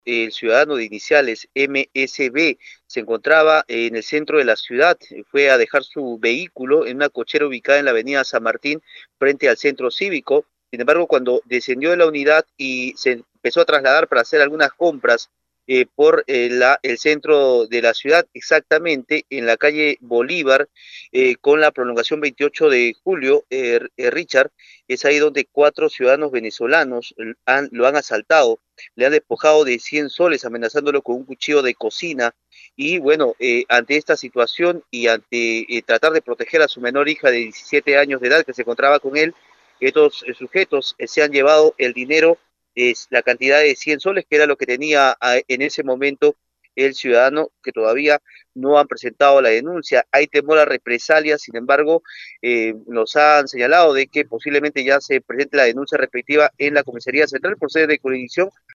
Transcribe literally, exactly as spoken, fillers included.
El ciudadano de iniciales M S B se encontraba en el centro de la ciudad, fue a dejar su vehículo en una cochera ubicada en la avenida San Martín frente al centro cívico. Sin embargo, cuando descendió de la unidad y se empezó a trasladar para hacer algunas compras eh, por eh, la, el centro de la ciudad, exactamente en la calle Bolívar, eh, con la prolongación veintiocho de julio, eh, eh, Richard, es ahí donde cuatro ciudadanos venezolanos han, lo han asaltado, le han despojado de cien soles, amenazándolo con un cuchillo de cocina. Y bueno, eh, ante esta situación y ante eh, tratar de proteger a su menor hija de diecisiete años de edad que se encontraba con él, estos eh, sujetos eh, se han llevado el dinero, es la cantidad de cien soles, que era lo que tenía a, en ese momento el ciudadano, que todavía no han presentado la denuncia. Hay temor a represalias, sin embargo, eh, nos han señalado de que posiblemente ya se presente la denuncia respectiva en la Comisaría Central por sede de jurisdicción